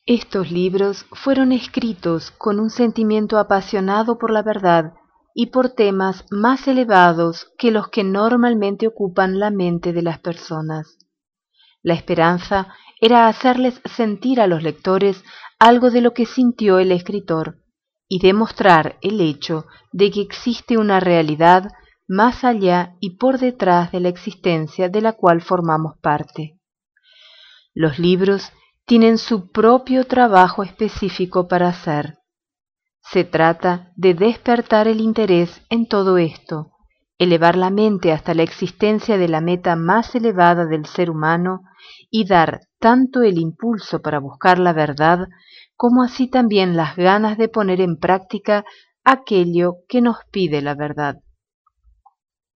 Estos libros fueron escritos con un sentimiento apasionado por la verdad y por temas más elevados que los que normalmente ocupan la mente de las personas. La esperanza era hacerles sentir a los lectores algo de lo que sintió el escritor y demostrar el hecho de que existe una realidad más allá y por detrás de la existencia de la cual formamos parte. Los libros tienen su propio trabajo específico para hacer. Se trata de despertar el interés en todo esto, elevar la mente hasta la existencia de la meta más elevada del ser humano y dar tanto el impulso para buscar la verdad como así también las ganas de poner en práctica aquello que nos pide la verdad.